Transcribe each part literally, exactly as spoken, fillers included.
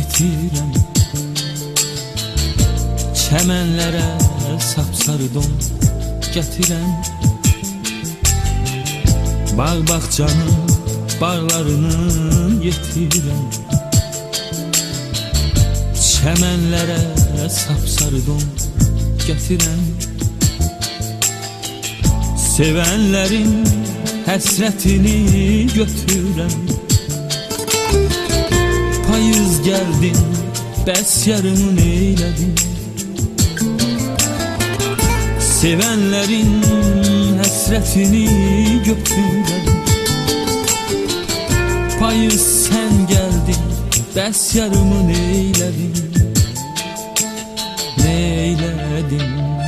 getirəm. Çəmənlərə sapsarı don gətirəm. Bağ bağçanın bağlarını yetirəm. Çəmənlərə sapsarı don gətirəm. Sevənlərin həsrətini götürəm. Payız gəldin, bəs yarımı neylədin? Sevənlərin həsrətini götürəm. Payız sən gəldin, bəs yarımı neylədin? Neylədin?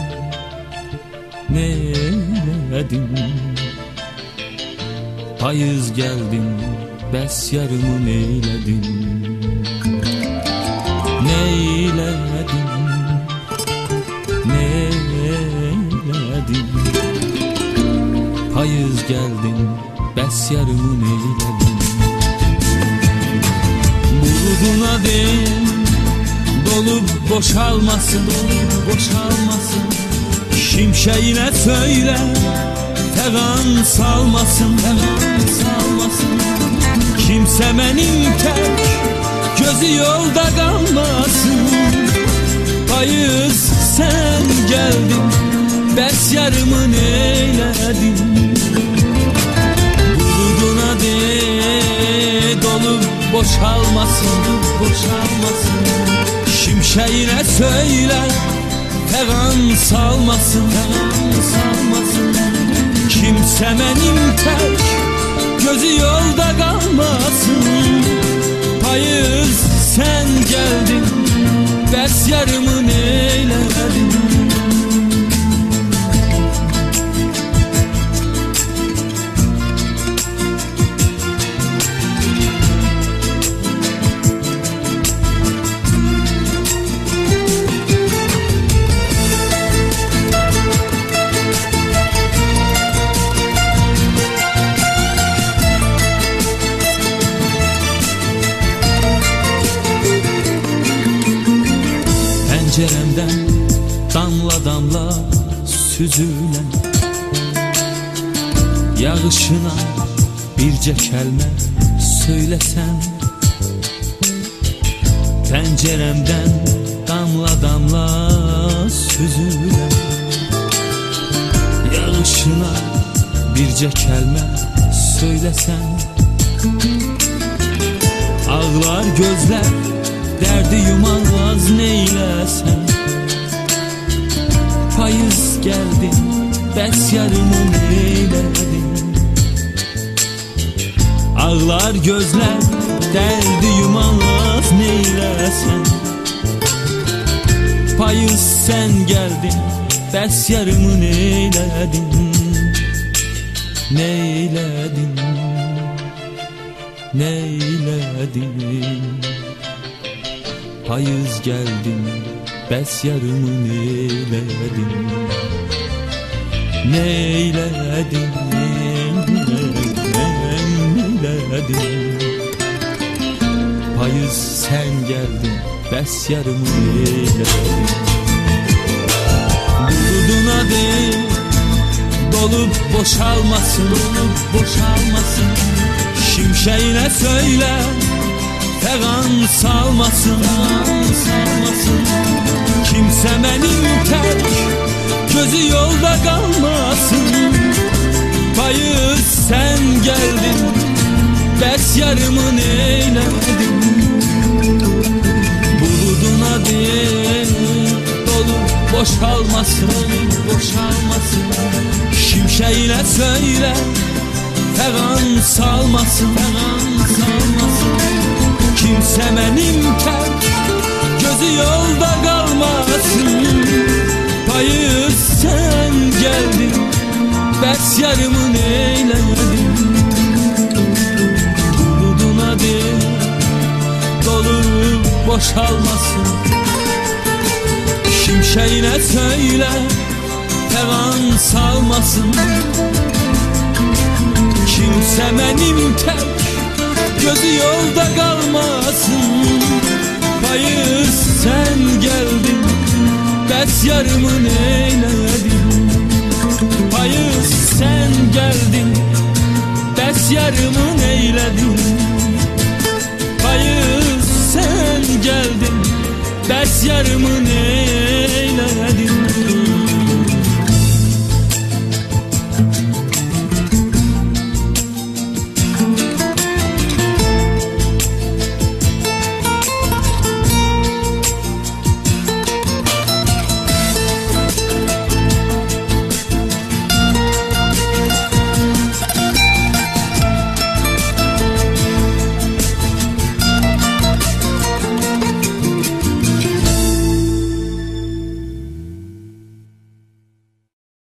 Neylədin? Payız gəldin, bəs yarımı neylədin? Neylədin? Neylədin? Payız gəldin, bəs yarımı neylədin? Buluduna den, dolup boşalmasın, dolup boşalmasın. Şimşeğine söyle, fəğan salmasın, fəğan salmasın. Kimse benim tek, gözü yolda kalmasın. Payız sen geldin, bəs yarımı neyledin? Buluduna de, dolup boşalmasın, boşalmasın. Şimşeğine söyle, fəğan salmasın, fəğan salmasın. Kimse benim tek, gözü yolda kalmasın. Payız sen geldin, bəs yarımı neyledin? Penceremden damla damla süzülen yağışına birce kelime söylesen. Penceremden damla damla süzülen yağışına birce kelime söylesen. Ağlar gözler, derdi yumaz neylesen. Payız geldin, bəs yarımı neyledin? Ağlar gözler, derdi yumaz neylesen. Payız sen geldin, bəs yarımı neyledin? Neyledin? Neyledin? Payız geldin, bəs yarımı neyledin? Neyledin? Neyledin? Payız sen geldin, bəs yarımı neyledin? Buluduna de, dolup boşalmasın, dolup boşalmasın. Şimşeğine söyle, fəğan salmasın, fəğan salmasın. Kimse benim tek, gözü yolda kalmasın. Payız sen geldin, bəs yarımı neyledin? Buluduna de, dolup boşalmasın, boşalmasın. Şimşeğine söyle, fəğan salmasın, fəğan salmasın. Kimse benim tek, gözü yolda kalmasın. Payız sen geldin, bəs yarımı neyledin? Buluduna de, dolup boşalmasın. Şimşeğine söyle, fəğan salmasın. Kimse benim tek, gözü yolda kalmasın. bəs yarımı neylədin? Payız sen geldin, bəs yarımı neylədin? Payız sen geldin, bəs yarımı neylədin?